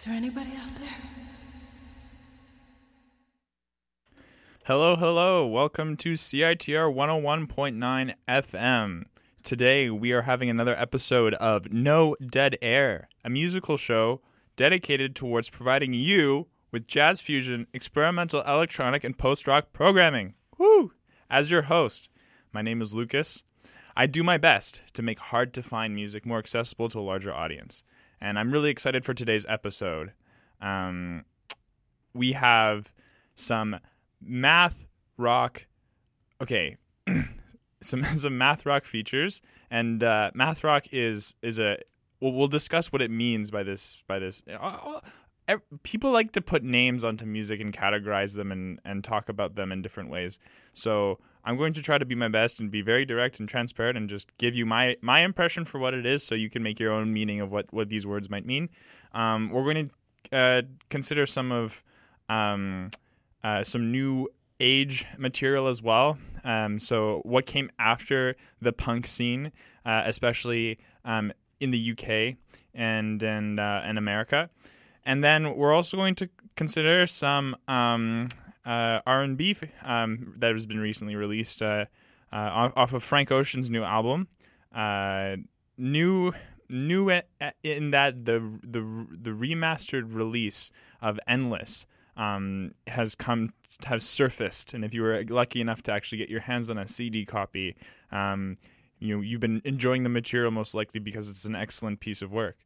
there anybody out there? Hello, hello. Welcome to CITR 101.9 FM. Today we are having another episode of No Dead Air, a musical show dedicated towards providing you with jazz fusion, experimental electronic, and post-rock programming. Woo! As your host, my name is Lucas. I do my best to make hard-to-find music more accessible to a larger audience, and I'm really excited for today's episode. We have some math rock, some math rock features, and math rock is a. We'll discuss what it means by this. People like to put names onto music and categorize them and talk about them in different ways. So I'm going to try to be my best and be very direct and transparent and just give you my impression for what it is, so you can make your own meaning of what these words might mean. We're going to consider some of some new age material as well. So what came after the punk scene, especially in the UK and America. And then we're also going to consider some R&B that has been recently released off of Frank Ocean's new album. New in that the remastered release of Endless has surfaced, and if you were lucky enough to actually get your hands on a CD copy, you've been enjoying the material most likely because it's an excellent piece of work.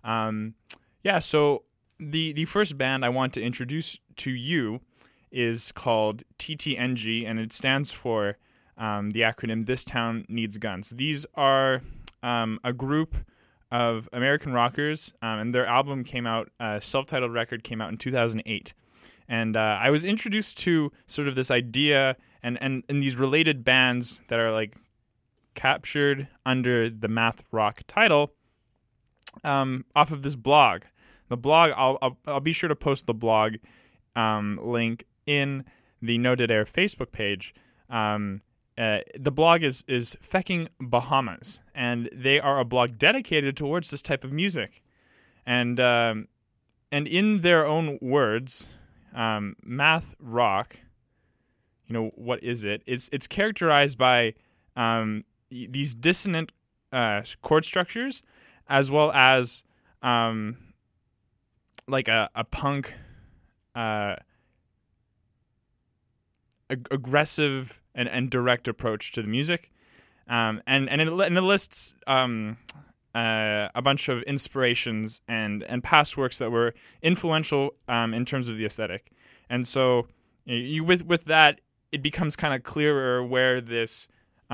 So the first band I want to introduce to you is called TTNG, and it stands for the acronym This Town Needs Guns. These are a group of American rockers, and their album came out, self-titled record came out in 2008. And I was introduced to sort of this idea and these related bands that are like captured under the math rock title off of this blog. The blog, I'll be sure to post the blog link in the No Dead Air Facebook page. The blog is Fecking Bahamas, and they are a blog dedicated towards this type of music. And in their own words, math rock, what is it? It's characterized by these dissonant chord structures, as well as like a punk aggressive and direct approach to the music, and it lists a bunch of inspirations and past works that were influential in terms of the aesthetic. And so with that, it becomes kind of clearer where these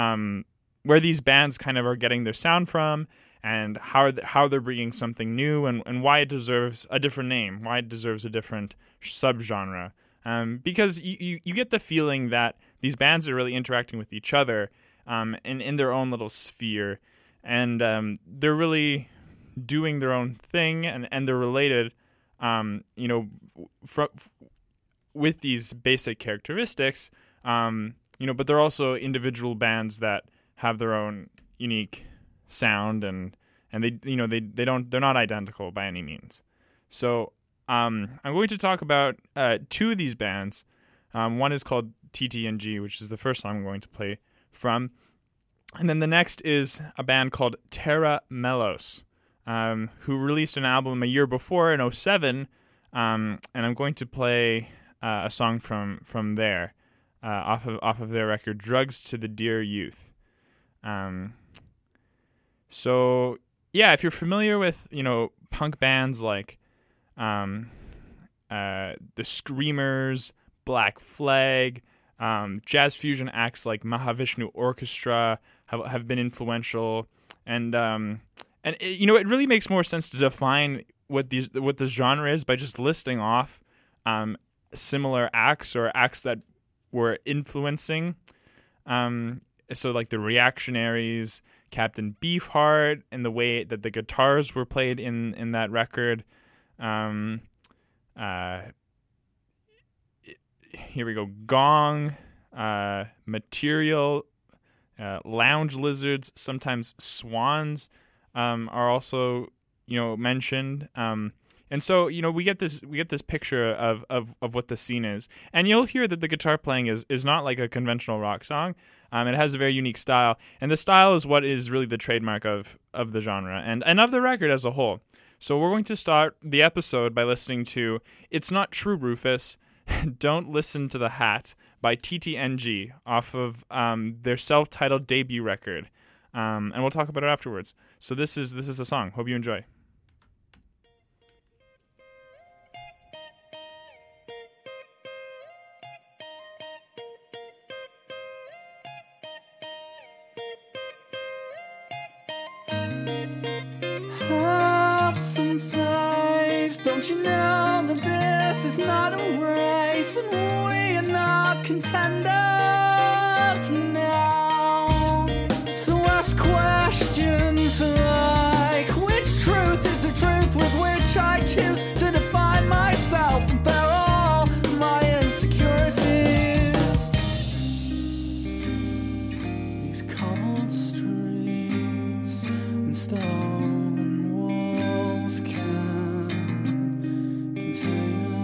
bands kind of are getting their sound from, and how they're bringing something new, and why it deserves a different name, why it deserves a different subgenre. Because you get the feeling that these bands are really interacting with each other in their own little sphere, and they're really doing their own thing, and they're related, with these basic characteristics, but they're also individual bands that have their own unique sound, and they're not identical by any means. So I'm going to talk about two of these bands. One is called TTNG, which is the first song I'm going to play from. And then the next is a band called Terra Melos, who released an album a year before in 2007, and I'm going to play a song from there, off of their record Drugs to the Dear Youth. So yeah, if you're familiar with punk bands like the Screamers, Black Flag, jazz fusion acts like Mahavishnu Orchestra have been influential, and it really makes more sense to define what the genre is by just listing off similar acts or acts that were influencing. So like the Reactionaries, Captain Beefheart, and the way that the guitars were played in that record. Here we go. Gong, Material, Lounge Lizards, sometimes Swans are also mentioned. And so, we get this picture of what the scene is. And you'll hear that the guitar playing is not like a conventional rock song. It has a very unique style. And the style is what is really the trademark of the genre and of the record as a whole. So we're going to start the episode by listening to It's Not True, Rufus, Don't Listen to the Hat by TTNG off of their self-titled debut record. And we'll talk about it afterwards. So this is the song. Hope you enjoy. Have some faith, don't you know that this is not a race and we are not contenders now? So ask questions like, which truth is the truth with which I choose to define myself and bear all my insecurities? These cobbled streets and stone walls can contain us.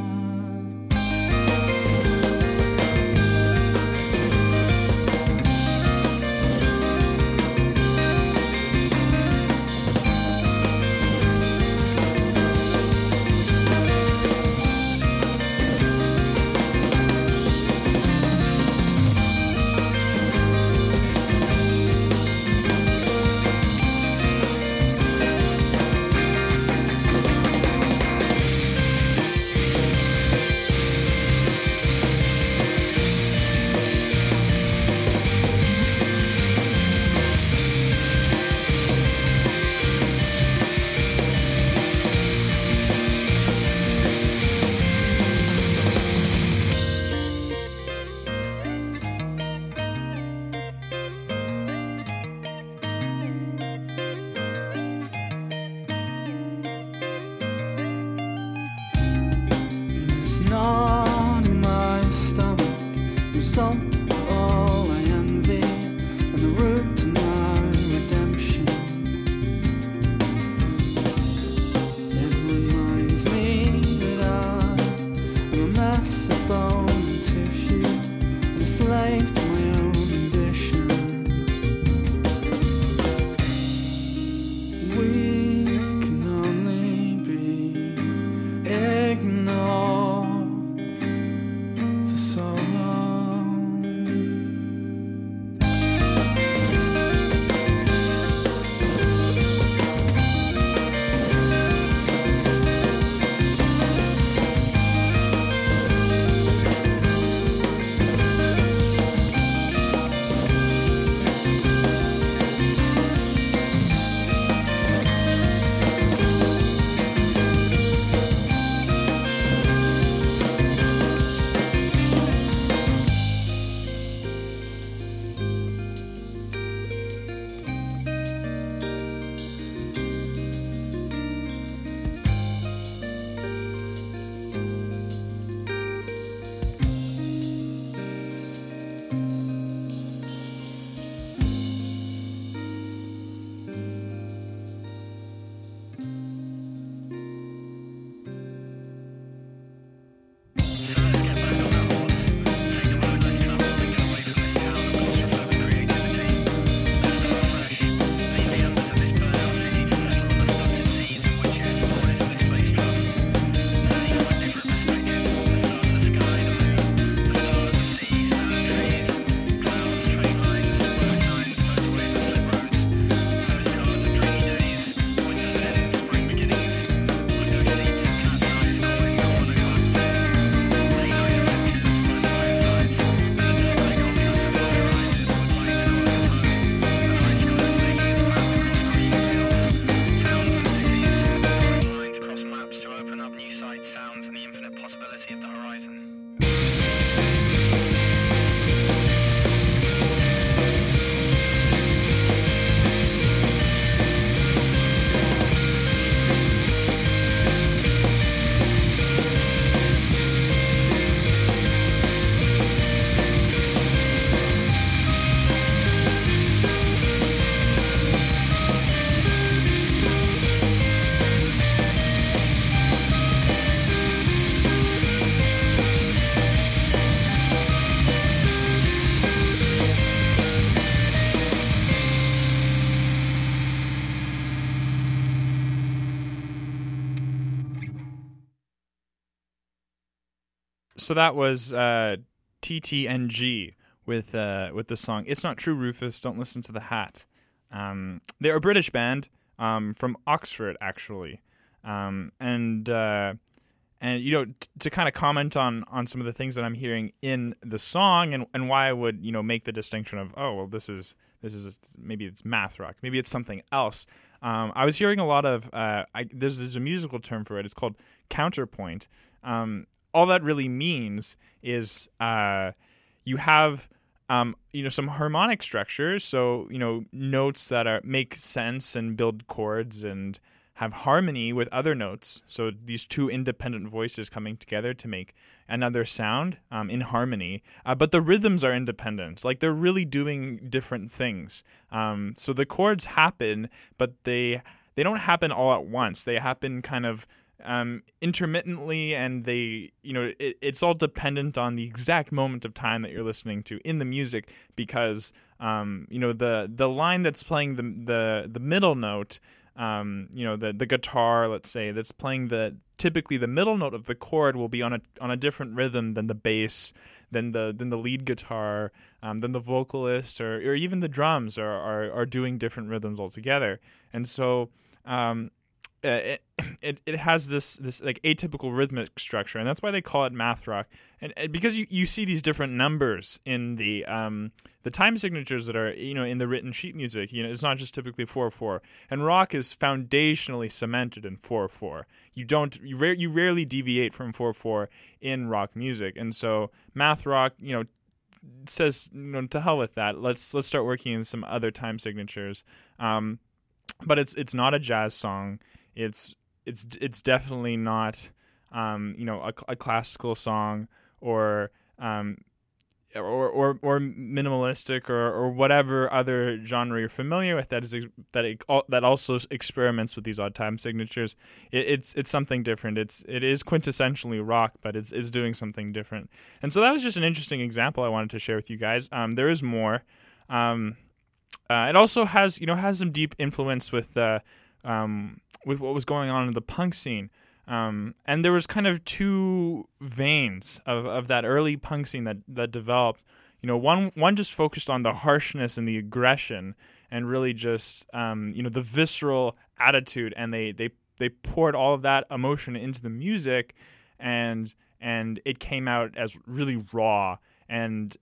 It's not in my stomach, the result of all I envy, and the route to my redemption. It reminds me that I'm a mess of bone and tissue, and a slave to my own ambitions. We can only be ignored for so long. So that was TTNG with the song "It's Not True, Rufus. Don't Listen to the Hat." They're a British band from Oxford, actually, and to kind of comment on some of the things that I'm hearing in the song and why I would make the distinction of, oh well, this is maybe it's math rock, maybe it's something else. I was hearing a lot of there's a musical term for it. It's called counterpoint. All that really means is you have some harmonic structures, so notes that make sense and build chords and have harmony with other notes. So these two independent voices coming together to make another sound in harmony. But the rhythms are independent. Like, they're really doing different things. So the chords happen, but they don't happen all at once. They happen kind of intermittently, and it's all dependent on the exact moment of time that you're listening to in the music, because the line that's playing the middle note, the guitar, let's say, that's playing typically the middle note of the chord will be on a different rhythm than the bass, than the lead guitar, than the vocalist, or even the drums are doing different rhythms altogether. And so it has this like atypical rhythmic structure, and that's why they call it math rock. And because you see these different numbers in the time signatures that are in the written sheet music. It's not just typically 4/4, and rock is foundationally cemented in 4/4. You rarely deviate from 4/4 in rock music, and so math rock says to hell with that. Let's start working in some other time signatures. But it's not a jazz song. It's definitely not a classical song or minimalistic or whatever other genre you're familiar with that also experiments with these odd time signatures. It's something different. It is quintessentially rock, but it's doing something different. And so that was just an interesting example I wanted to share with you guys. There is more. It also has some deep influence with what was going on in the punk scene. And there was kind of two veins of that early punk scene that developed. One just focused on the harshness and the aggression and really just the visceral attitude, and they poured all of that emotion into the music, and it came out as really raw and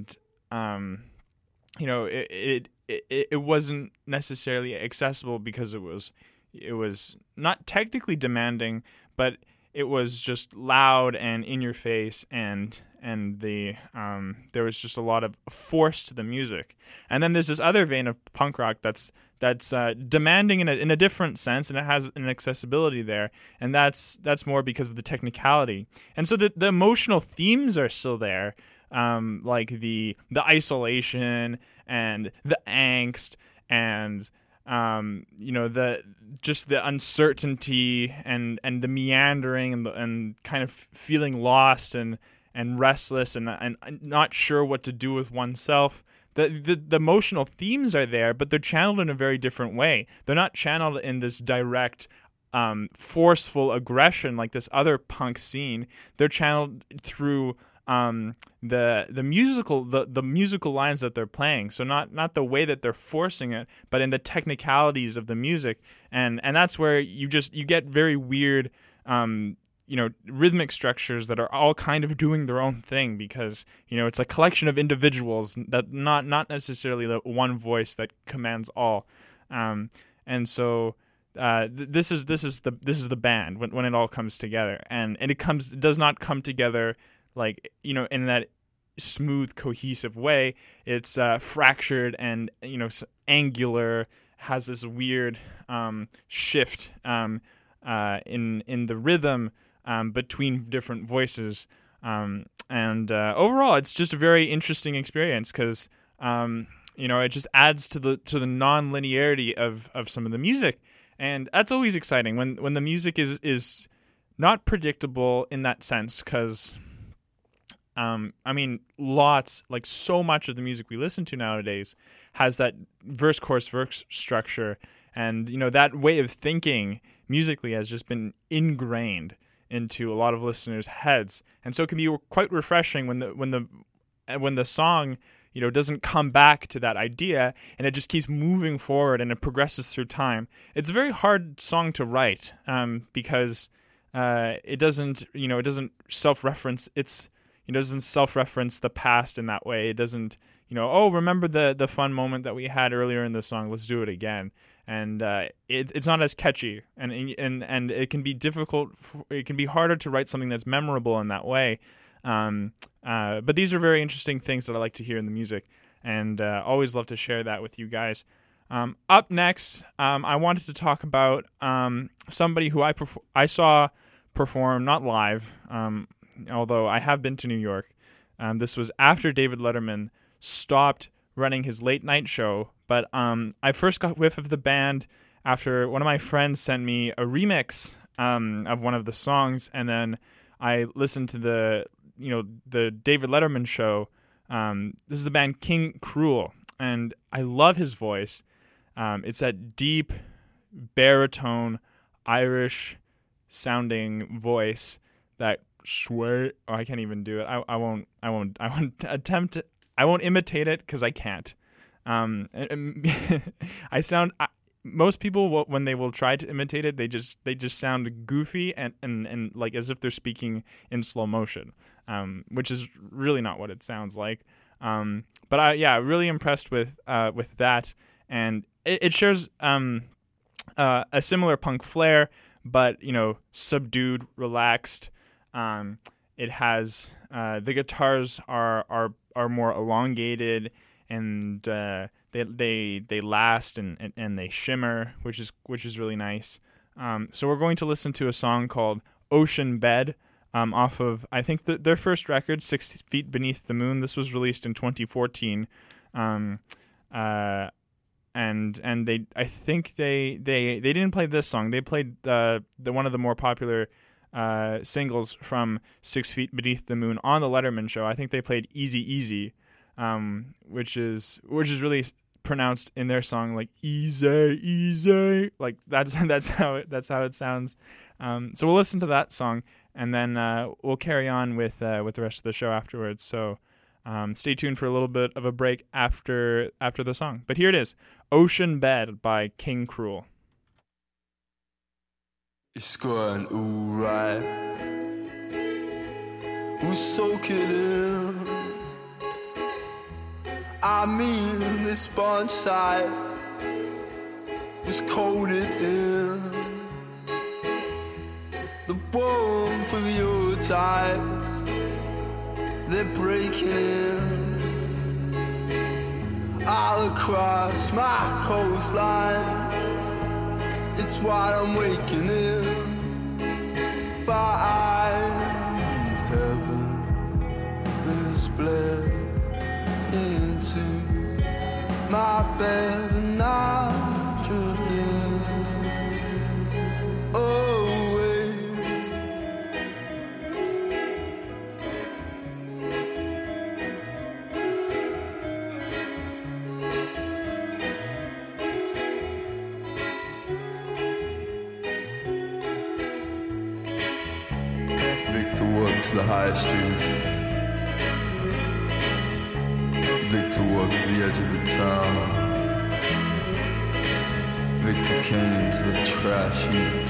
it wasn't necessarily accessible because it was not technically demanding, but it was just loud and in your face, and there was just a lot of force to the music. And then there's this other vein of punk rock that's demanding in a different sense, and it has an accessibility there, and that's more because of the technicality. And so the emotional themes are still there, like the isolation and the angst and the uncertainty and the meandering and kind of feeling lost and restless and not sure what to do with oneself. The emotional themes are there, but they're channeled in a very different way. They're not channeled in this direct forceful aggression like this other punk scene. They're channeled through the musical lines that they're playing. So not the way that they're forcing it, but in the technicalities of the music, and that's where you get very weird rhythmic structures that are all kind of doing their own thing, because it's a collection of individuals that not necessarily the one voice that commands all. And so this is the band when it all comes together, and it does not come together like in that smooth, cohesive way. It's fractured and angular, has this weird shift in the rhythm between different voices, and overall, it's just a very interesting experience because it just adds to the non-linearity of some of the music, and that's always exciting when the music is not predictable in that sense, because so much of the music we listen to nowadays has that verse, chorus, verse structure, and that way of thinking musically has just been ingrained into a lot of listeners' heads. And so it can be quite refreshing when the song, doesn't come back to that idea, and it just keeps moving forward and it progresses through time. It's a very hard song to write because it doesn't self-reference. It doesn't self-reference the past in that way. It doesn't, remember the fun moment that we had earlier in the song. Let's do it again. And it's not as catchy, and it can be difficult. It can be harder to write something that's memorable in that way. But these are very interesting things that I like to hear in the music, and always love to share that with you guys. Up next, I wanted to talk about somebody who I saw perform, not live, although I have been to New York. This was after David Letterman stopped running his late night show, but I first got whiff of the band after one of my friends sent me a remix of one of the songs, and then I listened to the David Letterman show. This is the band King Cruel, and I love his voice. It's that deep baritone Irish sounding voice that sway. Oh, I can't even do it. I won't attempt it. I won't imitate it because I can't. Most people, when they will try to imitate it, they just sound goofy and like as if they're speaking in slow motion, which is really not what it sounds like. But really impressed with that, and it shares a similar punk flair, but subdued, relaxed. It has the guitars are more elongated, and they last and they shimmer, which is really nice. So we're going to listen to a song called Ocean Bed off of, I think, their first record, 6 Feet Beneath the Moon. This was released in 2014. And I think they didn't play this song. They played the one of the more popular singles from 6 Feet Beneath the Moon on the Letterman show. I think they played Easy Easy, which is really pronounced in their song like easy easy, like that's how it sounds. So we'll listen to that song, and then we'll carry on with the rest of the show afterwards. So stay tuned for a little bit of a break after the song. But here it is, Ocean Bed by King Cruel. It's going alright. We'll soak it in. I mean, this sponge side was coated in. The warmth of your ties, they're breaking in. All across my coastline, it's why I'm waking in to find heaven is bled into my bed, and I'm drifting away. Victor walked to the high street. Victor walked to the edge of the town. Victor came to the trash heaps,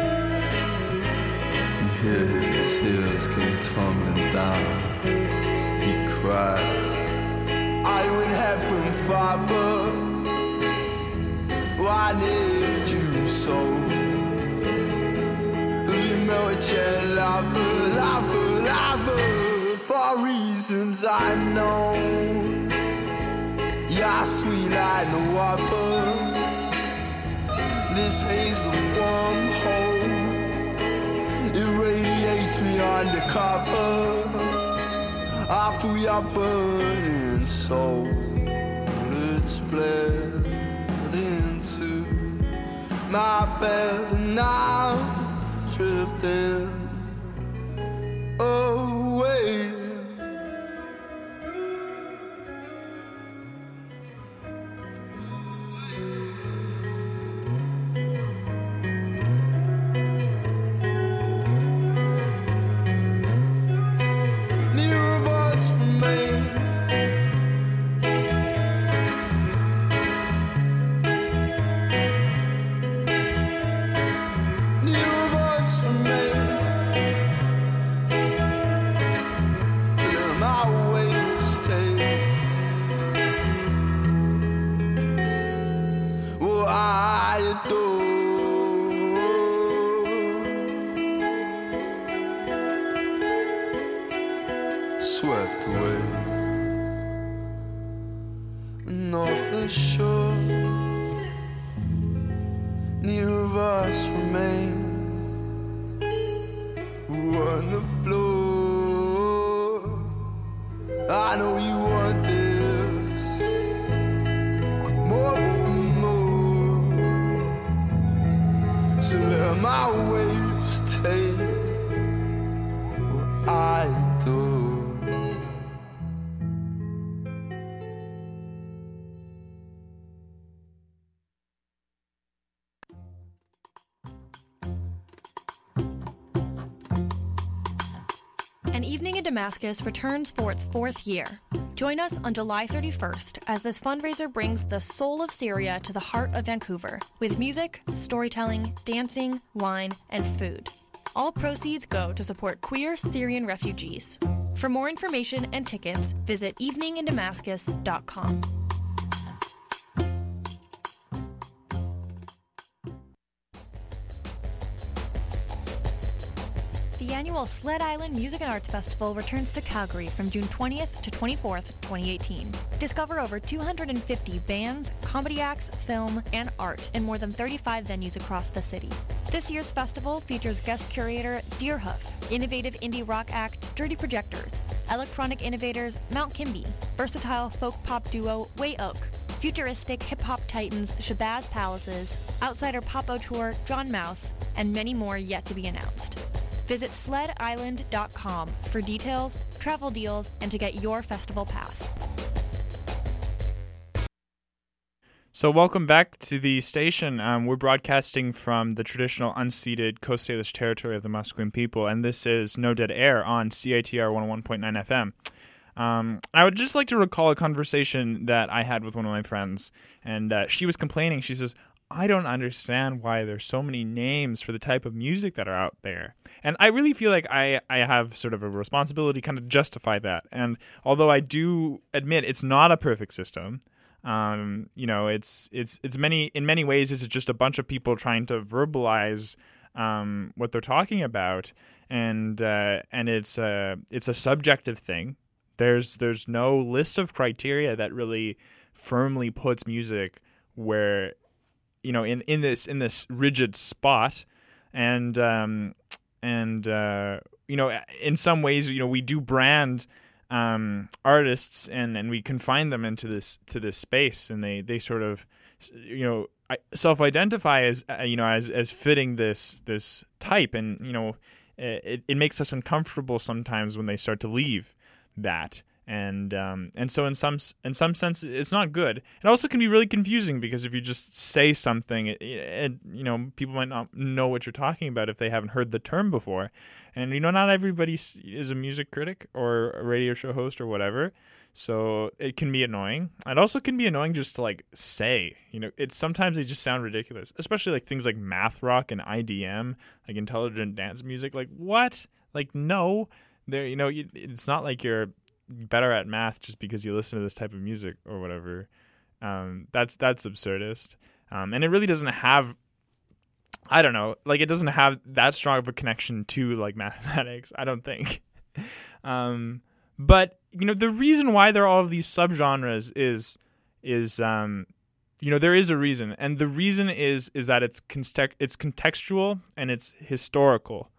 and here his tears came tumbling down. He cried, I would heaven, Father, why need you so? You melted lava, lava, lava, for reasons I know. You're sweet like no water. This hazel wormhole irradiates me undercover. I feel your burning soul. It's bled into my bed, and I'm drifting away. swept away. And off the shore, near of us remain, who on the floor. I know you want this more and more, so let my waves take what I do. An Evening in Damascus returns for its 4th year. Join us on July 31st as this fundraiser brings the soul of Syria to the heart of Vancouver with music, storytelling, dancing, wine, and food. All proceeds go to support queer Syrian refugees. For more information and tickets, visit eveningindamascus.com. The annual Sled Island Music and Arts Festival returns to Calgary from June 20th to 24th, 2018. Discover over 250 bands, comedy acts, film, and art in more than 35 venues across the city. This year's festival features guest curator Deerhoof, innovative indie rock act Dirty Projectors, electronic innovators Mount Kimby, versatile folk pop duo Way Oak, futuristic hip-hop titans Shabazz Palaces, outsider pop auteur John Mouse, and many more yet to be announced. Visit sledisland.com for details, travel deals, and to get your festival pass. So welcome back to the station. We're broadcasting from the traditional unceded Coast Salish territory of the Musqueam people, and this is No Dead Air on CITR 101.9 FM. I would just like to recall a conversation that I had with one of my friends, and she was complaining. She says, I don't understand why there's so many names for the type of music that are out there. And I really feel like I have sort of a responsibility kind of justify that. And although I do admit it's not a perfect system, it's in many ways it's just a bunch of people trying to verbalize what they're talking about, and it's a subjective thing. There's no list of criteria that really firmly puts music where, in this rigid spot, and in some ways, we do brand artists and we confine them into this space, and they sort of self-identify as fitting this type, and it makes us uncomfortable sometimes when they start to leave that. And so in some sense it's not good. It also can be really confusing because if you just say something, people might not know what you're talking about if they haven't heard the term before. And not everybody is a music critic or a radio show host or whatever, so it can be annoying. It also can be annoying just to say. It's sometimes they just sound ridiculous, especially things like math rock and IDM, like intelligent dance music. What? No, there. It's not like you're better at math just because you listen to this type of music or whatever. That's absurdist, and it really doesn't have, I don't know, it doesn't have that strong of a connection to mathematics, I don't think. But the reason why there are all of these subgenres is there is a reason, and the reason is that it's contextual and it's historical,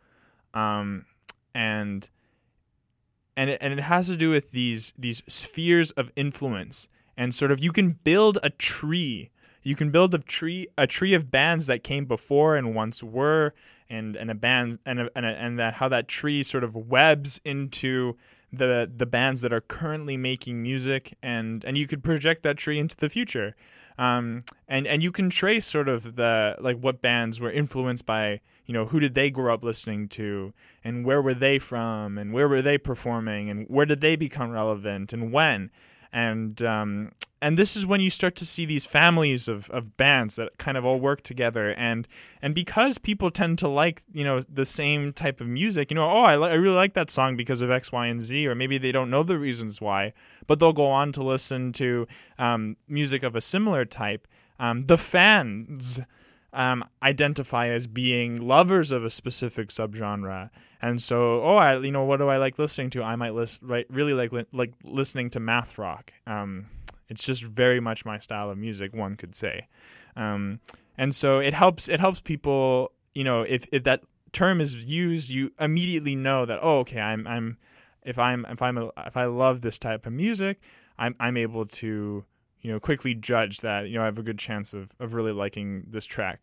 and it has to do with these spheres of influence, and sort of you can build a tree. You can build a tree of bands that came before and once were, and a band and that how that tree sort of webs into the bands that are currently making music, and you could project that tree into the future, and you can trace sort of the what bands were influenced by. Who did they grow up listening to, and where were they from, and where were they performing, and where did they become relevant, and when, and this is when you start to see these families of bands that kind of all work together, and because people tend to the same type of music, I really like that song because of X, Y, and Z, or maybe they don't know the reasons why, but they'll go on to listen to music of a similar type. The fans identify as being lovers of a specific subgenre. And so, what do I like listening to? I might really like listening to math rock. It's just very much my style of music, one could say. And so it helps people, if that term is used, you immediately know that, if I love this type of music, I'm able to, quickly judge that, I have a good chance of really liking this track.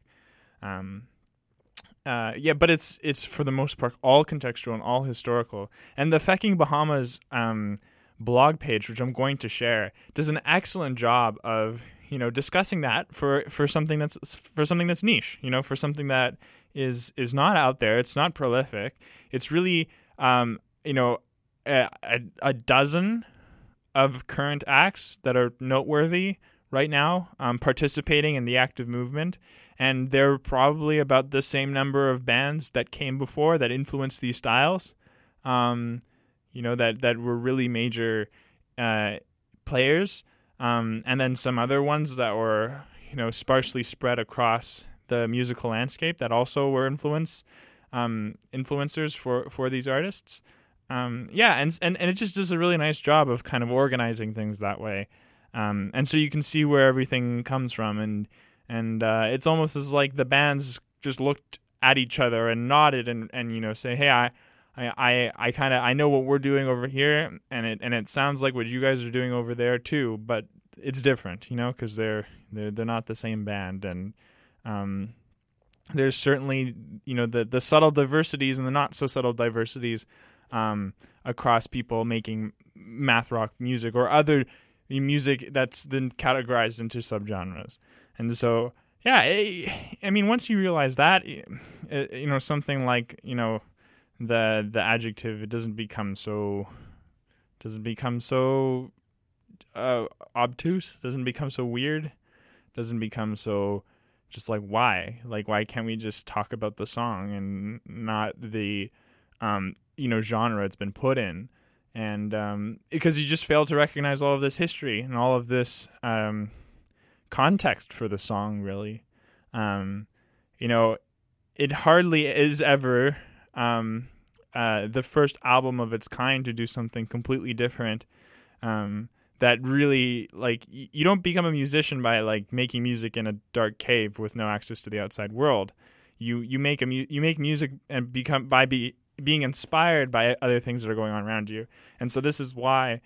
But it's for the most part all contextual and all historical. And the Fecking Bahamas blog page, which I'm going to share, does an excellent job of discussing that for something that's niche, for something that is not out there. It's not prolific. It's really a dozen of current acts that are noteworthy right now, participating in the active movement. And there are probably about the same number of bands that came before that influenced these styles, that were really major players. And then some other ones that were, sparsely spread across the musical landscape that also were influencers for these artists. And it just does a really nice job of kind of organizing things that way. And so you can see where everything comes from, and it's almost as like the bands just looked at each other and nodded and say, hey, I know what we're doing over here, and it sounds like what you guys are doing over there too, but it's different, because they're not the same band. And there's certainly the subtle diversities and the not so subtle diversities across people making math rock music or other music that's then categorized into subgenres. And so, once you realize that, something like, the adjective, it doesn't become so obtuse, doesn't become so weird, doesn't become so just like, why can't we just talk about the song and not the genre it's been put in? And because you just fail to recognize all of this history and all of this context for the song, really. It hardly is ever the first album of its kind to do something completely different. That really, you don't become a musician by making music in a dark cave with no access to the outside world. You make music and being inspired by other things that are going on around you. And so this is why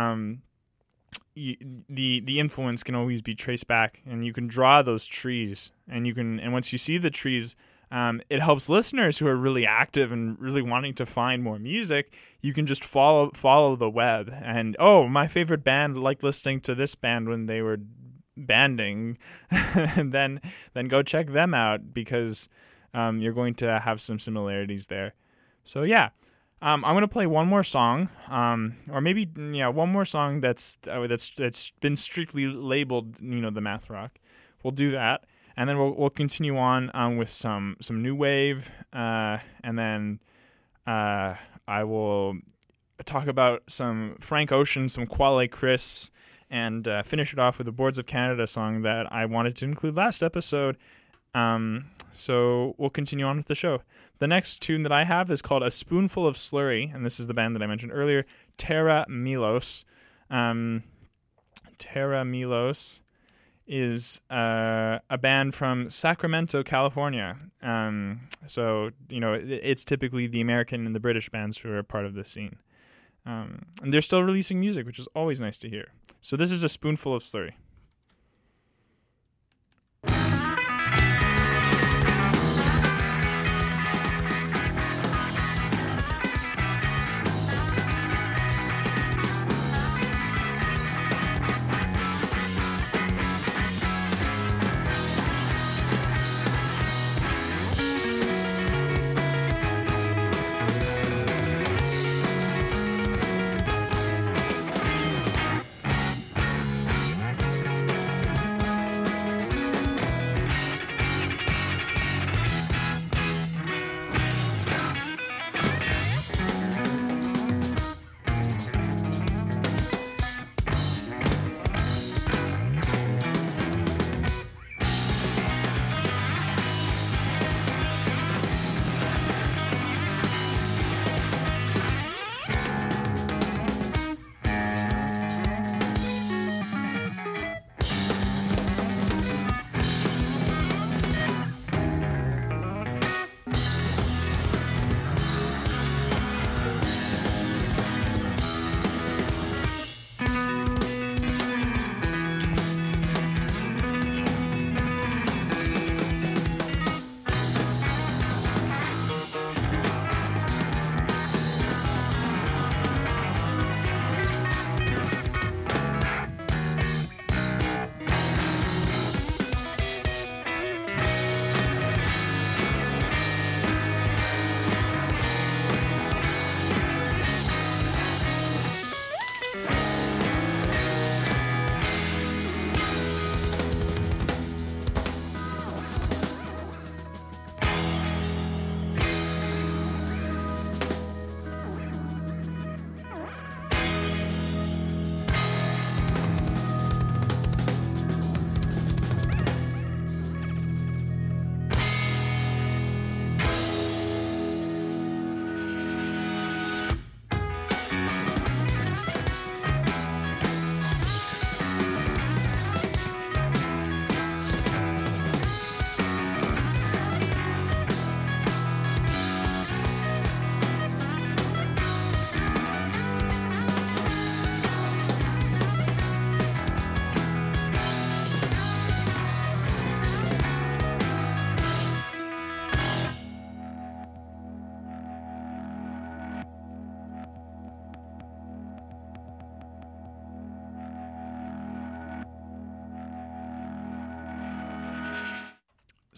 the influence can always be traced back, and you can draw those trees, and once you see the trees, it helps listeners who are really active and really wanting to find more music. You can just follow the web, and my favorite band liked listening to this band when they were banding, and then go check them out, because you're going to have some similarities there. So I'm going to play one more song, or maybe one more song that's been strictly labeled the math rock. We'll do that, and then we'll continue on with some new wave, and then I will talk about some Frank Ocean, some Quale Chris, and finish it off with a Boards of Canada song that I wanted to include last episode. So we'll continue on with the show. The next tune that I have is called A Spoonful of Slurry, and this is the band that I mentioned earlier, Terra Milos. Terra Milos is a band from Sacramento, California. So it's typically the American and the British bands who are part of this scene. And they're still releasing music, which is always nice to hear. So this is A Spoonful of Slurry.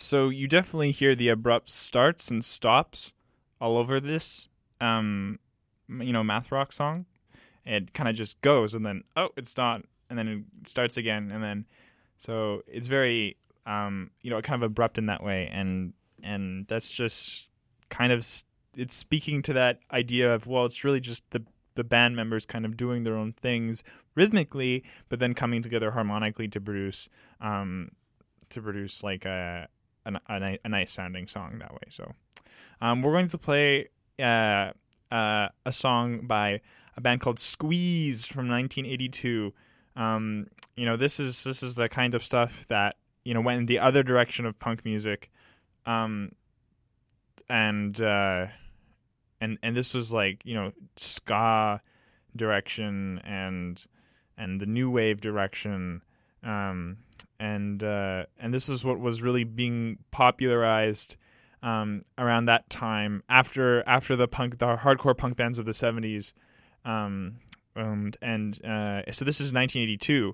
So you definitely hear the abrupt starts and stops all over this, math rock song. It kind of just goes, and then it's done, and then it starts again, and then so it's very kind of abrupt in that way, and that's just kind of it's speaking to that idea of, well, it's really just the band members kind of doing their own things rhythmically, but then coming together harmonically to produce like a nice sounding song that way. So we're going to play a song by a band called Squeeze from 1982. This is the kind of stuff that went in the other direction of punk music, and this was like ska direction and the new wave direction, and this is what was really being popularized around that time after the hardcore punk bands of the 70s, so this is 1982,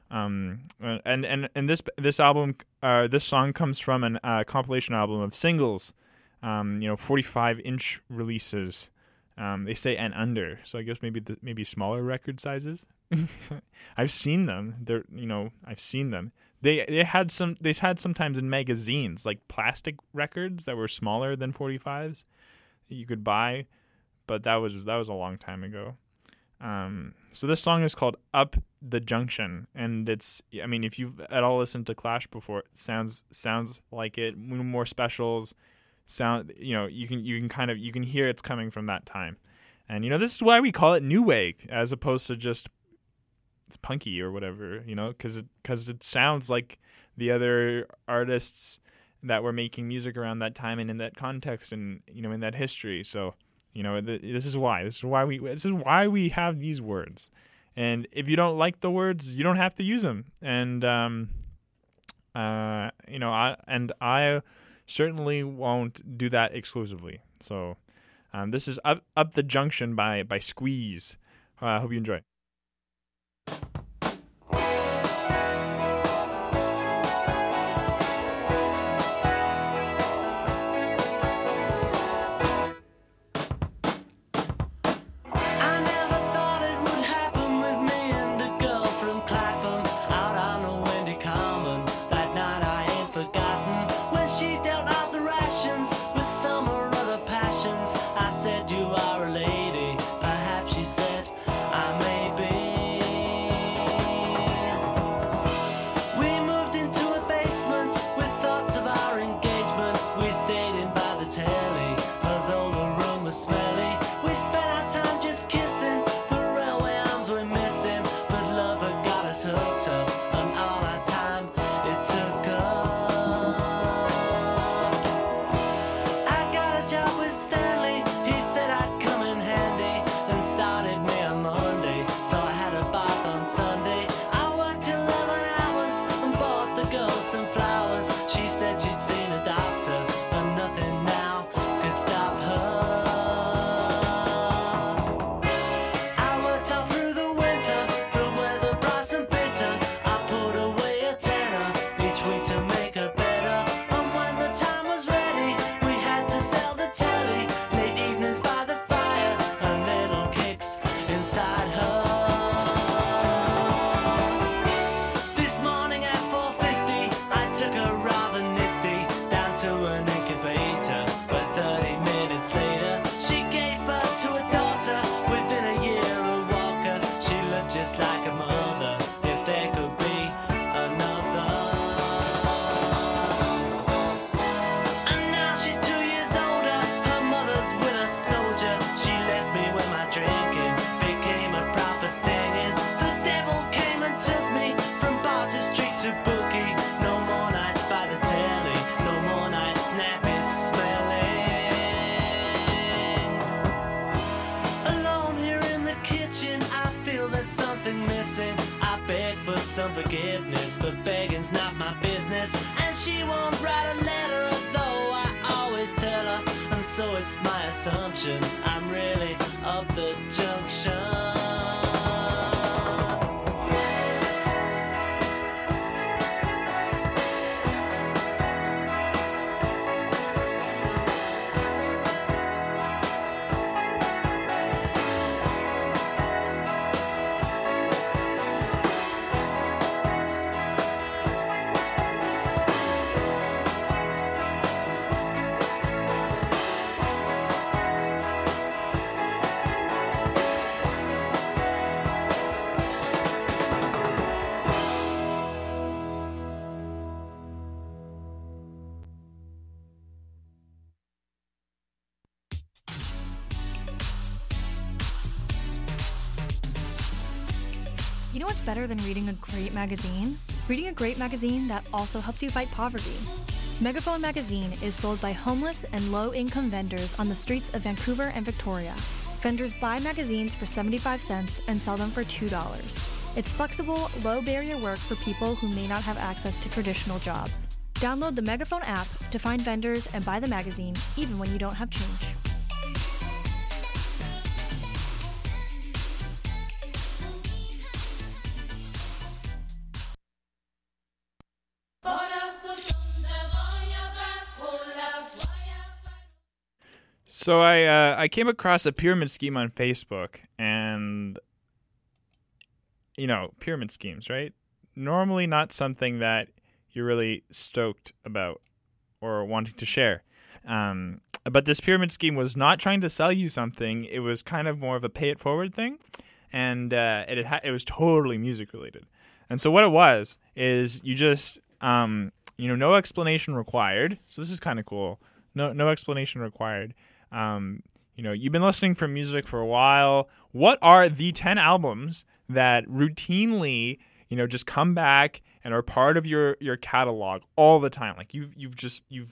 and this album, this song comes from a compilation album of singles, 45-inch releases. They say and under, so I guess maybe smaller record sizes. I've seen them. I've seen them. They had sometimes in magazines, like plastic records that were smaller than 45s that you could buy, but that was a long time ago. So this song is called Up the Junction, and if you've at all listened to Clash before, it sounds like it. More specials sound, you can hear it's coming from that time. And this is why we call it new wave as opposed to just punky or whatever, because it sounds like the other artists that were making music around that time and in that context and in that history. So this is why we have these words. And if you don't like the words, you don't have to use them. And I certainly won't do that exclusively. So this is Up the Junction by Squeeze. I hope you enjoy. Some forgiveness, but begging's not my business, and she won't write a letter, although I always tell her, and so it's my assumption I'm really up the junction. You know what's better than reading a great magazine? Reading a great magazine that also helps you fight poverty. Megaphone magazine is sold by homeless and low-income vendors on the streets of Vancouver and Victoria. Vendors buy magazines for 75 cents and sell them for $2. It's flexible, low-barrier work for people who may not have access to traditional jobs. Download the Megaphone app to find vendors and buy the magazine, even when you don't have change. So I came across a pyramid scheme on Facebook, and pyramid schemes, right? Normally not something that you're really stoked about or wanting to share. But this pyramid scheme was not trying to sell you something. It was kind of more of a pay it forward thing, and it was totally music related. And so what it was is you just no explanation required. So this is kind of cool. No explanation required. You've been listening for music for a while. What are the 10 albums that routinely, just come back and are part of your catalog all the time? Like you've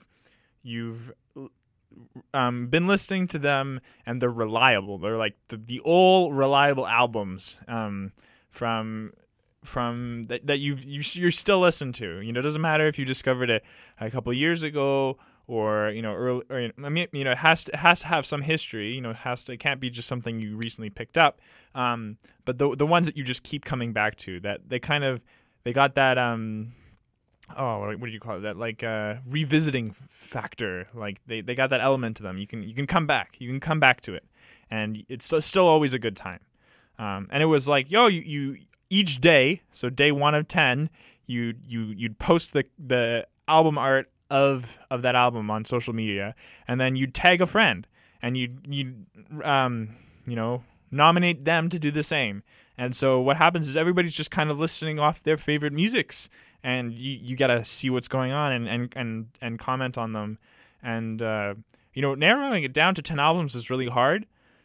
been listening to them, and they're reliable. They're like the old reliable albums from that you're still listening to. It doesn't matter if you discovered it a couple of years ago, or early, or, it has to have some history. It can't be just something you recently picked up. But the ones that you just keep coming back to, that they got that what do you call it? That like revisiting factor. Like they got that element to them. You can come back. You can come back to it, and it's still always a good time. And it was like, you each day, so day 1 of 10, you'd post the album art of that album on social media, and then you'd tag a friend, and you'd nominate them to do the same. And so what happens is everybody's just kind of listening off their favorite musics, and you gotta see what's going on and comment on them. And narrowing it down to 10 albums is really hard.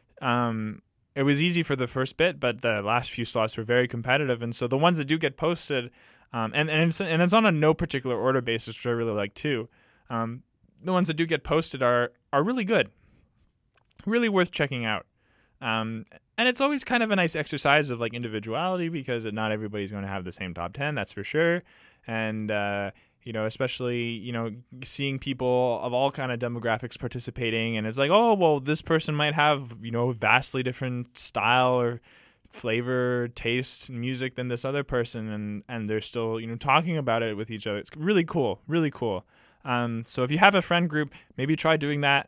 It was easy for the first bit, but the last few slots were very competitive, and so the ones that do get posted, and it's on a no particular order basis, which I really like too. The ones that do get posted are really good, really worth checking out. And it's always kind of a nice exercise of like individuality, because not everybody's going to have the same top 10, that's for sure. And especially seeing people of all kind of demographics participating, and it's like, oh well, this person might have vastly different style or flavor, taste, music than this other person, and they're still talking about it with each other. It's really cool. So if you have a friend group, maybe try doing that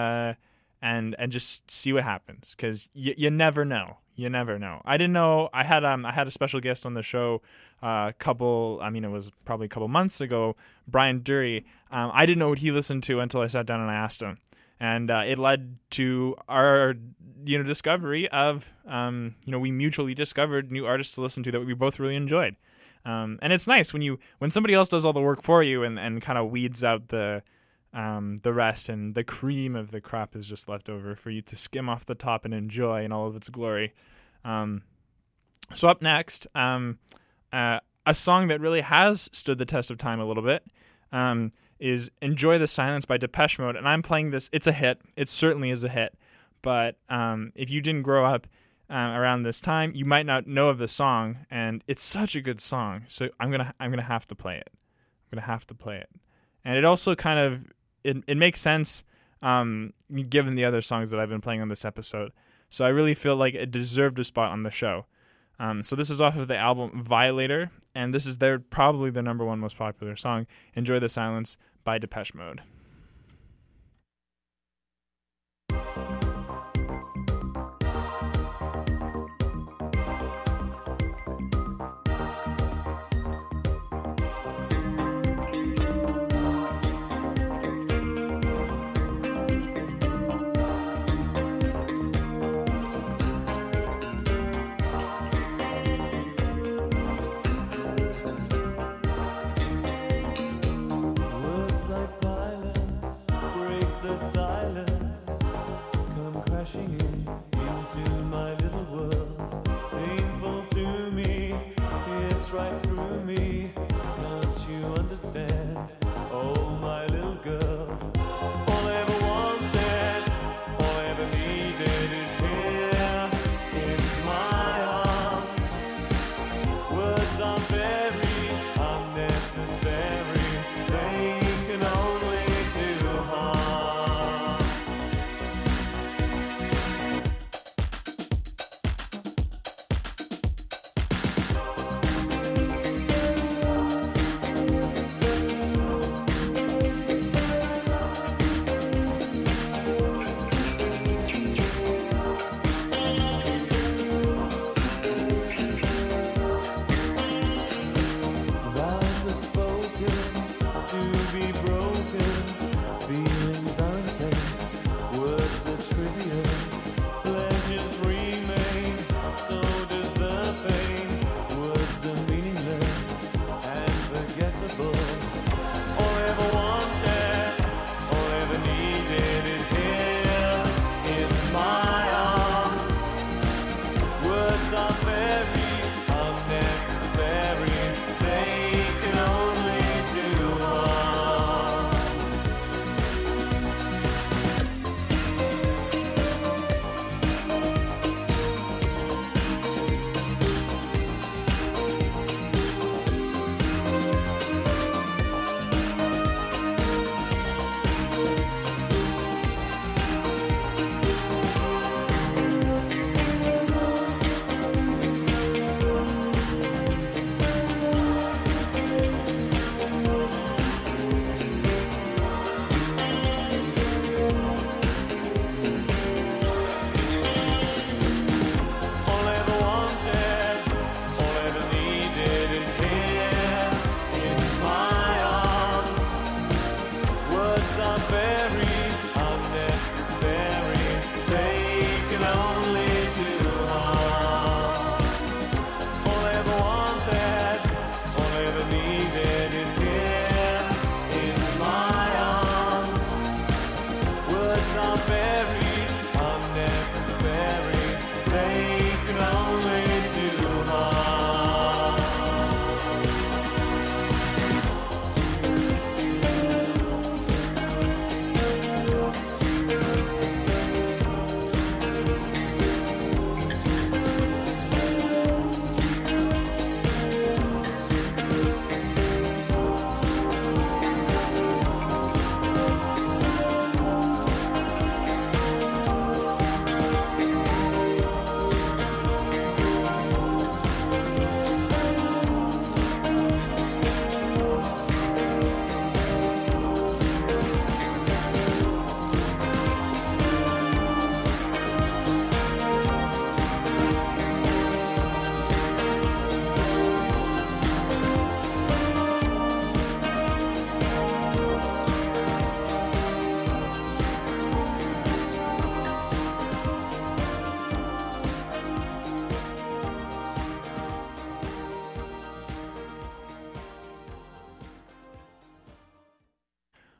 and just see what happens, because you never know. I didn't know. I had a special guest on the show it was probably a couple months ago, Brian Dury. I didn't know what he listened to until I sat down and I asked him. And it led to our, discovery of, we mutually discovered new artists to listen to that we both really enjoyed. And it's nice when somebody else does all the work for you and kind of weeds out the rest, and the cream of the crop is just left over for you to skim off the top and enjoy in all of its glory. So up next, a song that really has stood the test of time a little bit, is Enjoy the Silence by Depeche Mode. And I'm playing this. It's a hit. It certainly is a hit. But if you didn't grow up around this time, you might not know of the song. And it's such a good song. So I'm gonna have to play it. And it also kind of it makes sense given the other songs that I've been playing on this episode. So I really feel like it deserved a spot on the show. So this is off of the album Violator, and this is probably their number 1 most popular song, Enjoy the Silence by Depeche Mode. Into my little world, painful to me.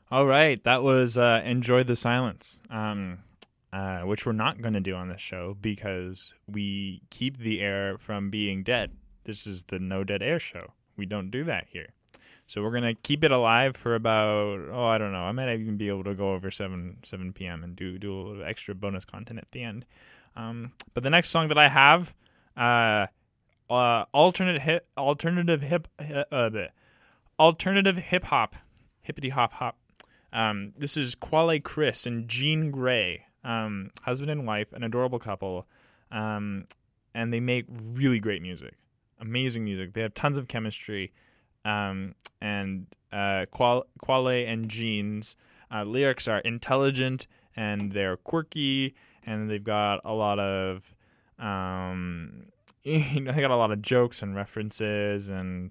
All right, that was Enjoy the Silence, which we're not going to do on this show because we keep the air from being dead. This is the No Dead Air show. We don't do that here. So we're going to keep it alive for about, I don't know. I might even be able to go over 7 p.m. and do a little extra bonus content at the end. But the next song that I have, alternative hip hop, hippity hop hop. This is Quale Chris and Jean Grey, husband and wife, an adorable couple, and they make really great music, amazing music. They have tons of chemistry. And Quale and Jean's lyrics are intelligent and they're quirky, and they've got a lot of they got a lot of jokes and references, and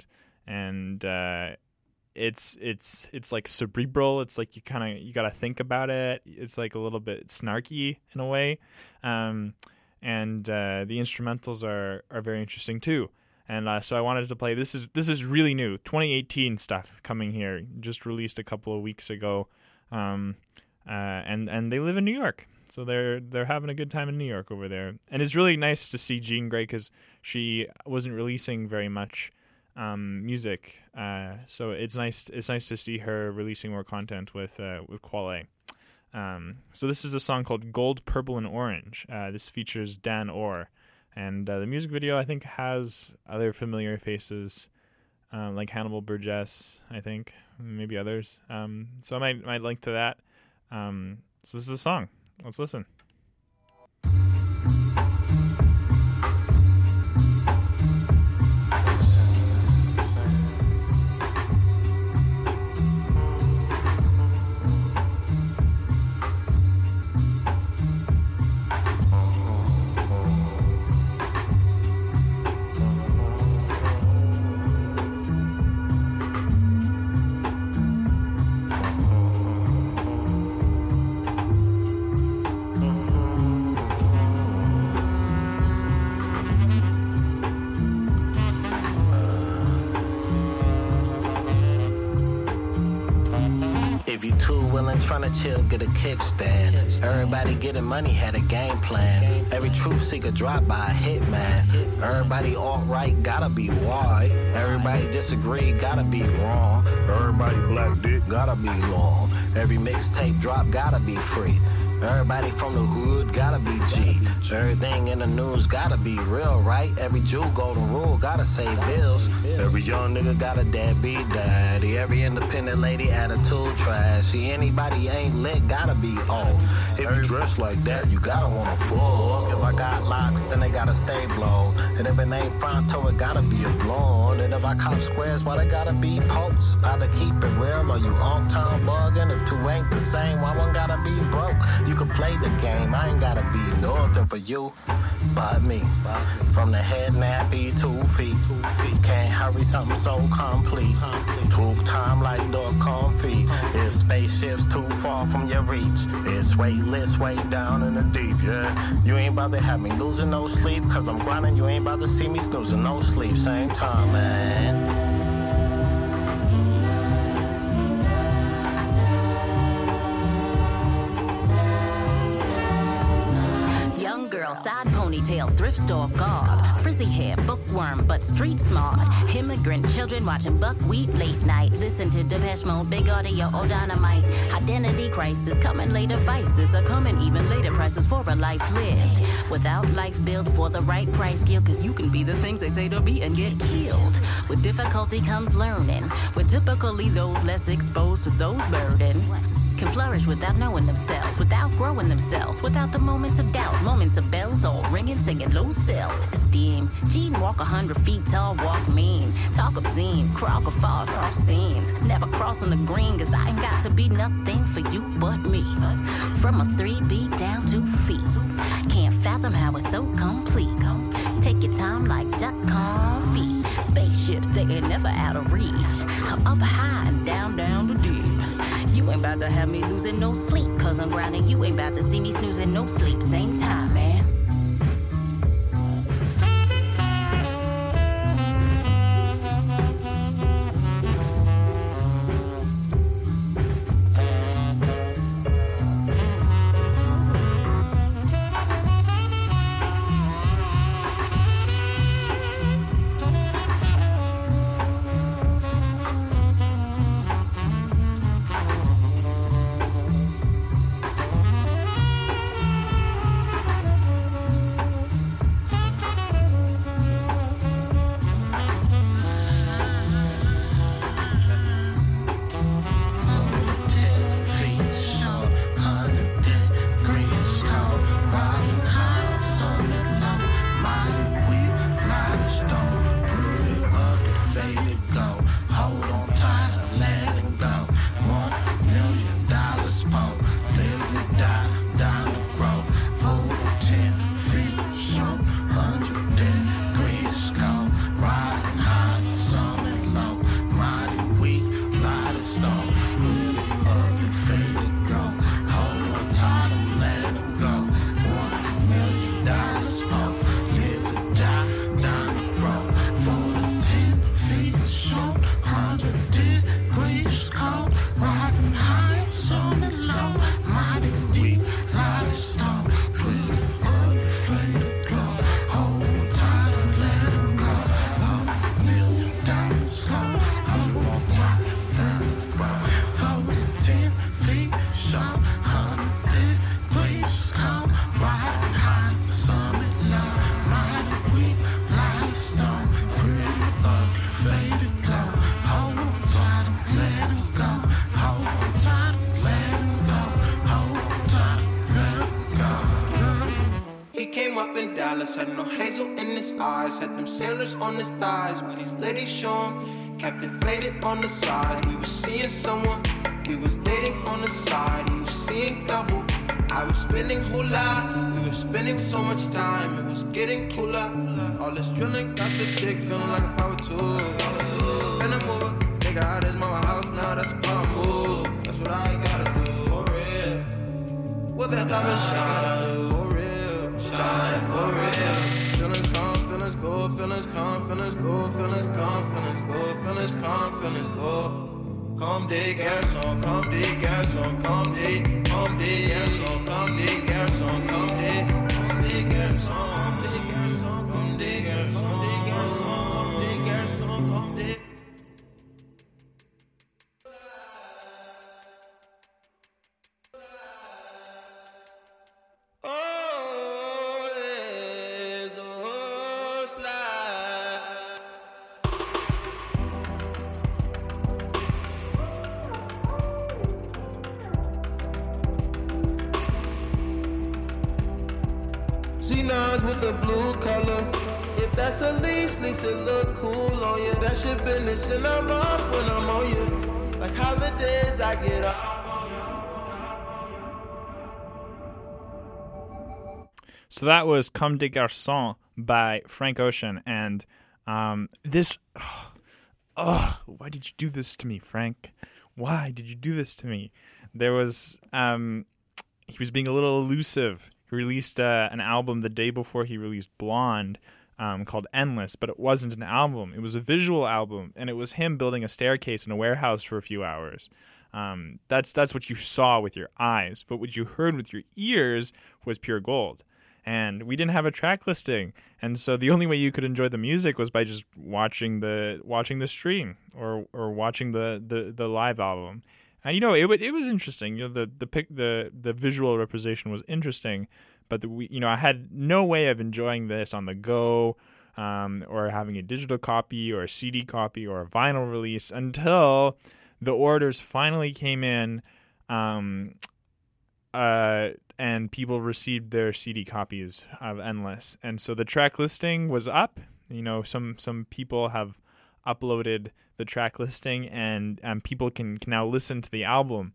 it's like cerebral. It's like you got to think about it. It's like a little bit snarky in a way, and the instrumentals are very interesting too. And so I wanted to play. This is really new, 2018 stuff coming here. Just released a couple of weeks ago, and they live in New York, so they're having a good time in New York over there. And it's really nice to see Jean Grey because she wasn't releasing very much music, so it's nice to see her releasing more content with Quale. So this is a song called Gold, Purple, and Orange. This features Dan Orr. And the music video, I think, has other familiar faces, like Hannibal Burgess, I think, maybe others. So I might link to that. So this is the song. Let's listen. Tryna chill, get a kickstand. Everybody getting money, had a game plan. Every truth seeker dropped by a hitman. Everybody alt-right, gotta be white. Everybody disagree, gotta be wrong. Everybody black dick, gotta be long. Every mixtape drop, gotta be free. Everybody from the hood gotta be G. Everything in the news gotta be real, right? Every Jew golden rule gotta say bills. Every young nigga got a deadbeat daddy. Every independent lady attitude trash. See, anybody ain't lit gotta be old. If you dress like that, you gotta wanna fuck. If I got locks, then they gotta stay blow. And if it ain't Fronto, it gotta be a blonde. And if I cop squares, why they gotta be pokes? Either keep it real or you on time bugging. If two ain't the same, why one gotta be broke? You can play the game, I ain't gotta be nothing for you but me. From the head nappy, 2 feet. Can't hurry something so complete. Took time like the comfy. If spaceship's too far from your reach, it's weightless way down in the deep, yeah. You ain't about to have me losing no sleep, cause I'm grinding, you ain't about to see me snoozing no sleep. Same time, man. Side ponytail, thrift store garb, frizzy hair, bookworm, but street smart. Immigrant children watching buckwheat late night. Listen to Depeche Mode, big audio, or dynamite. Identity crisis, coming later vices are coming even later prices for a life lived. Without life built for the right price skill, cause you can be the things they say to be and get killed. With difficulty comes learning, with typically those less exposed to those burdens can flourish without knowing themselves, without growing themselves, without the moments of doubt, moments of bells all ringing, singing low self-esteem. Gene walk 100 feet tall, walk mean, talk obscene, crawl or fall across scenes. Never crossing the green, cause I ain't got to be nothing for you but me. From a 3B down 2 feet, can't fathom how it's so complete. Take your time like duck confit. Spaceships, they ain't never out of reach. I'm up high and down the deep. You ain't about to have me losing no sleep, cause I'm grinding. You ain't about to see me snoozing no sleep. Same time, man. him up in Dallas. Had no hazel in his eyes, had them sailors on his thighs. When these ladies show him, kept it faded on the sides. We was seeing someone, we was dating on the side. He was seeing double, I was spending hula. We were spending so much time, it was getting cooler. All this drilling got the dick feeling like a power tool. Finna move it, nigga out his mama house now, that's a power move. That's what I gotta do, for real. With that diamond shine, for real. Shine, for real. Feelings come, feelings go, feelings come, feelings go, feelings come, feelings go, feelings come, feelings go. Comme des garçons, comme des garçons, comme des garçons, comme des garçons, comme des garçons, comme des garçons, comme des garçons, comme des. Oh, yes, oh, slide. C9s with the blue color. If that's a lease it look cool on you. That shit business and I'm off when I'm on you. Like holidays, I get off. So that was Comme des Garçons by Frank Ocean. And this... why did you do this to me, Frank? Why did you do this to me? There was... he was being a little elusive. He released an album the day before he released Blonde called Endless, but it wasn't an album. It was a visual album, and it was him building a staircase in a warehouse for a few hours. That's what you saw with your eyes, but what you heard with your ears was pure gold. And we didn't have a track listing, and so the only way you could enjoy the music was by just watching the stream or watching the live album. And it was interesting. The visual representation was interesting, but I had no way of enjoying this on the go, or having a digital copy or a CD copy or a vinyl release until the orders finally came in, and people received their CD copies of Endless. And so the track listing was up. Some people have uploaded the track listing, and people can now listen to the album,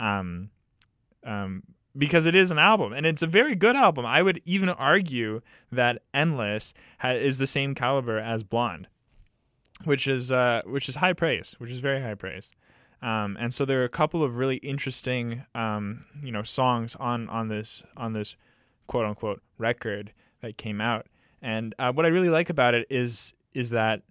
because it is an album, and it's a very good album. I would even argue that Endless is the same caliber as Blonde, which is high praise, which is very high praise. And so there are a couple of really interesting songs on this quote unquote record that came out, and what I really like about it is that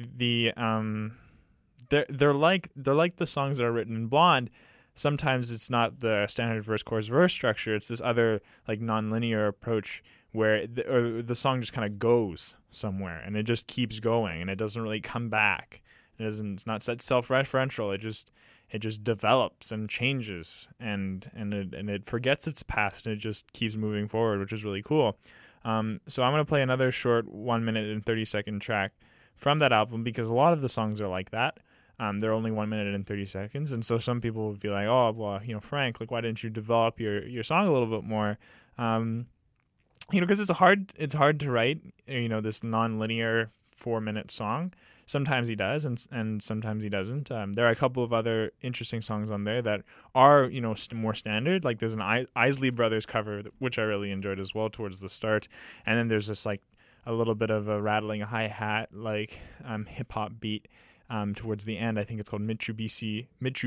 they're like the songs that are written in Blonde. Sometimes it's not the standard verse chorus verse structure. It's this other like non-linear approach where the song just kind of goes somewhere and it just keeps going and it doesn't really come back. It's not self-referential. It just develops and changes and it forgets its past and it just keeps moving forward, which is really cool. So I'm gonna play another short 1 minute and 30-second track from that album because a lot of the songs are like that. They're only 1 minute and 30 seconds, and so some people would be like, "Oh, well, Frank, like, why didn't you develop your song a little bit more?" Because it's hard to write, this non-linear 4-minute song. Sometimes he does, and sometimes he doesn't. There are a couple of other interesting songs on there that are, more standard. Like there's an Isley Brothers cover, which I really enjoyed as well towards the start, and then there's this like a little bit of a rattling hi-hat, like hip hop beat. Towards the end, I think it's called Mitsubishi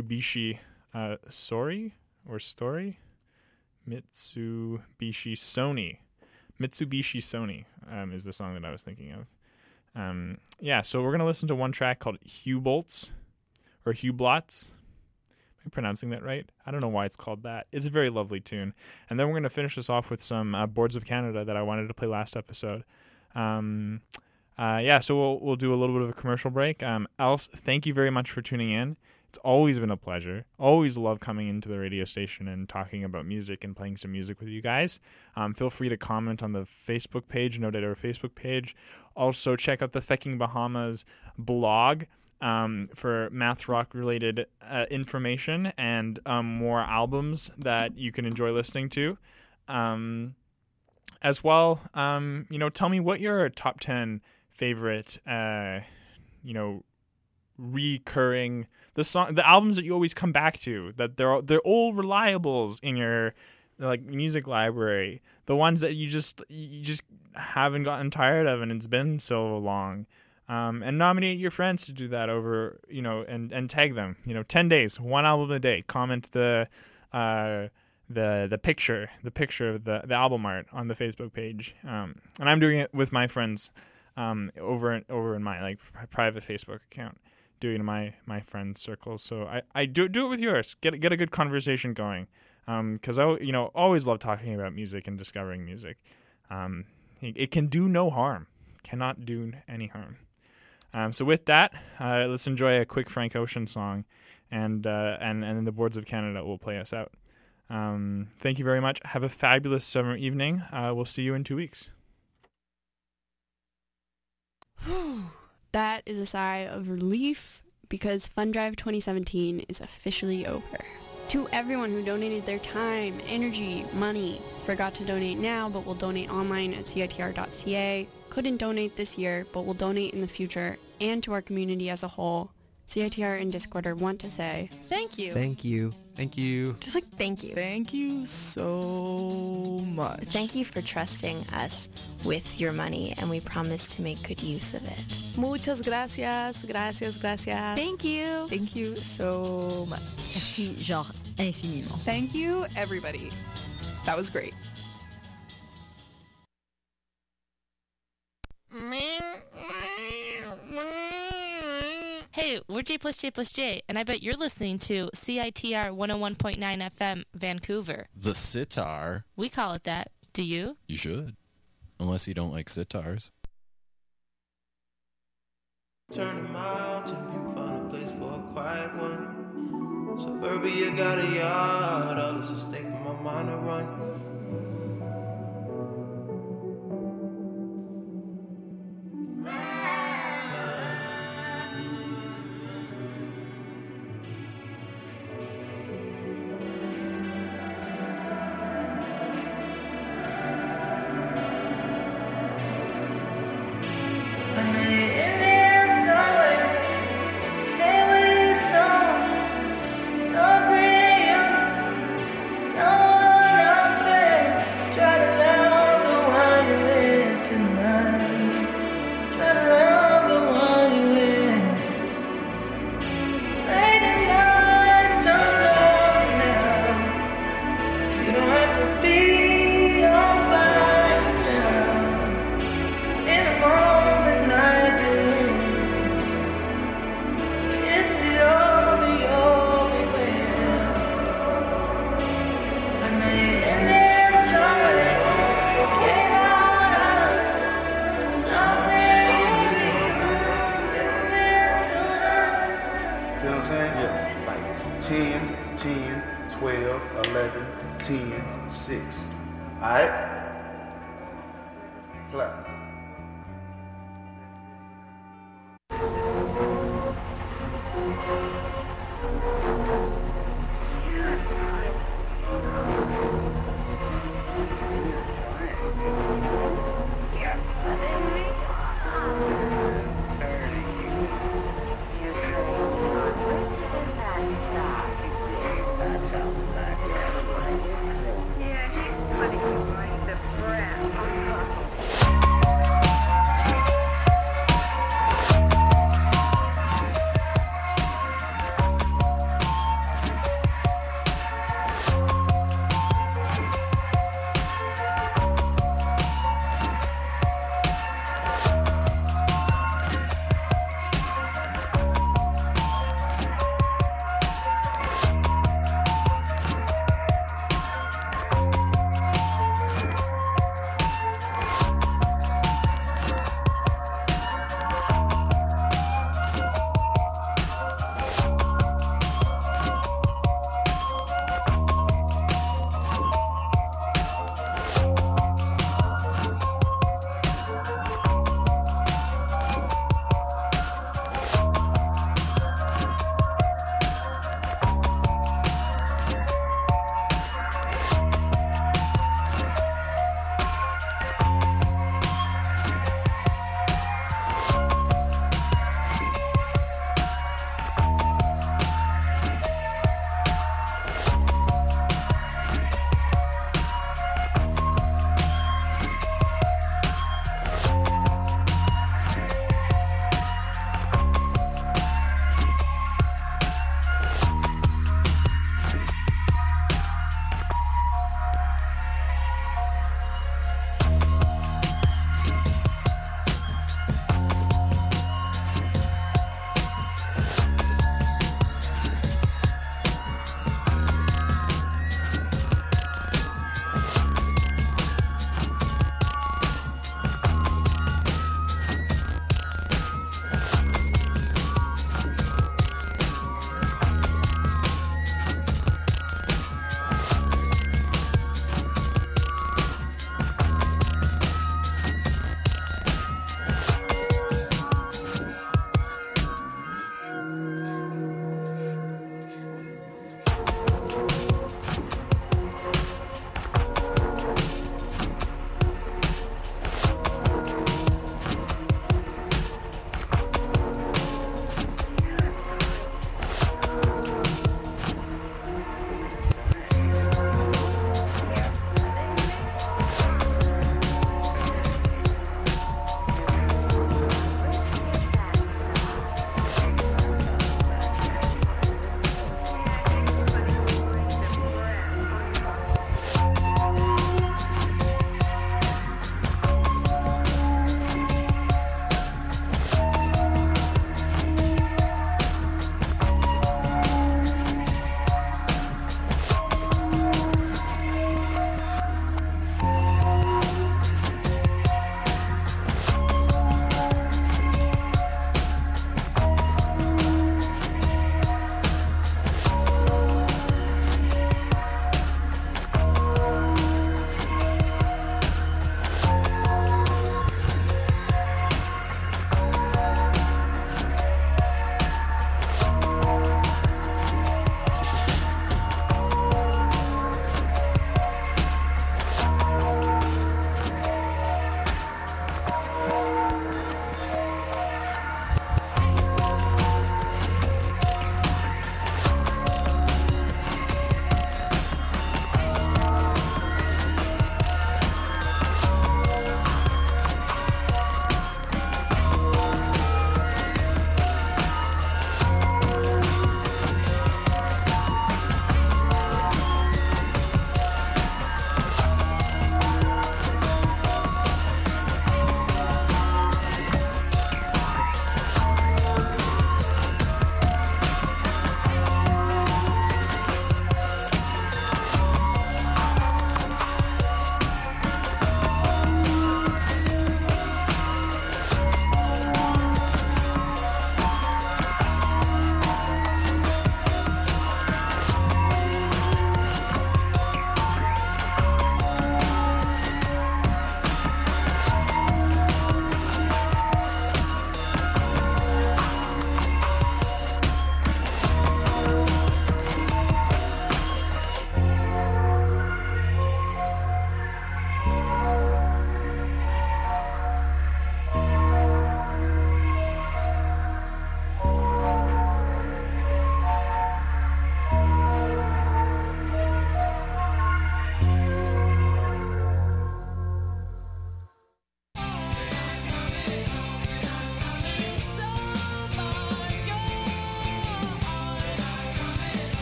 Story Mitsubishi Sony is the song that I was thinking of. So we're gonna listen to one track called Hublots. Am I pronouncing that right? I don't know why it's called that. It's a very lovely tune. And then we're gonna finish this off with some Boards of Canada that I wanted to play last episode. So we'll do a little bit of a commercial break. Else, thank you very much for tuning in. It's always been a pleasure. Always love coming into the radio station and talking about music and playing some music with you guys. Feel free to comment on the Facebook page, note at our Facebook page. Also, check out the Fecking Bahamas blog for math rock related information and more albums that you can enjoy listening to. as well, tell me what your top 10 favorite, recurring the albums that you always come back to, that they're all reliables in your music library, the ones that you just haven't gotten tired of, and it's been so long. And nominate your friends to do that over, and tag them. 10 days, one album a day. Comment the picture of the album art on the Facebook page. And I'm doing it with my friends over in my private Facebook account, doing it in my friend circle. So I do it with yours. Get a good conversation going. Because I always love talking about music and discovering music. It can do no harm. Cannot do any harm. So with that, let's enjoy a quick Frank Ocean song, and then the Boards of Canada will play us out. Thank you very much. Have a fabulous summer evening. We'll see you in 2 weeks. That is a sigh of relief, because Fund Drive 2017 is officially over. To everyone who donated their time, energy, money, forgot to donate now but will donate online at CITR.ca, couldn't donate this year but will donate in the future, and to our community as a whole, CITR and Discorder want to say thank you. Thank you. Thank you. Just thank you. Thank you so much. Thank you for trusting us with your money, and we promise to make good use of it. Muchas gracias. Gracias. Thank you. Thank you so much. Merci, genre, infiniment. Thank you, everybody. That was great. Hey, we're J plus J, and I bet you're listening to CITR 101.9 FM, Vancouver. The sitar. We call it that. Do you? You should. Unless you don't like sitars. Turn a mountain view, find a place for a quiet one. Suburbia got a yard, all this is stay for my mind to run. Like 10, 10, 12, 11, 10, 6. Alright? Clap.